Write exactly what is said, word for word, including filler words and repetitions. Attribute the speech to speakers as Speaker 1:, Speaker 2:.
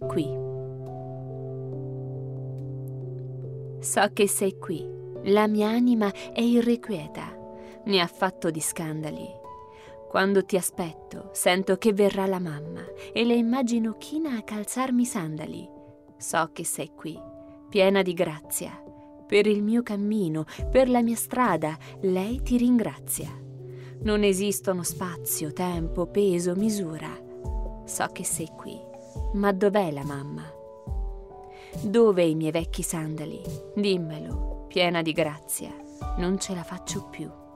Speaker 1: qui. So che sei qui. La mia anima è irrequieta, ne ha fatto di scandali. Quando ti aspetto, sento che verrà la mamma e le immagino china a calzarmi i sandali. So che sei qui, piena di grazia. Per il mio cammino, per la mia strada, lei ti ringrazia. Non esistono spazio, tempo, peso, misura. So che sei qui, ma dov'è la mamma? Dove i miei vecchi sandali? Dimmelo, piena di grazia, non ce la faccio più.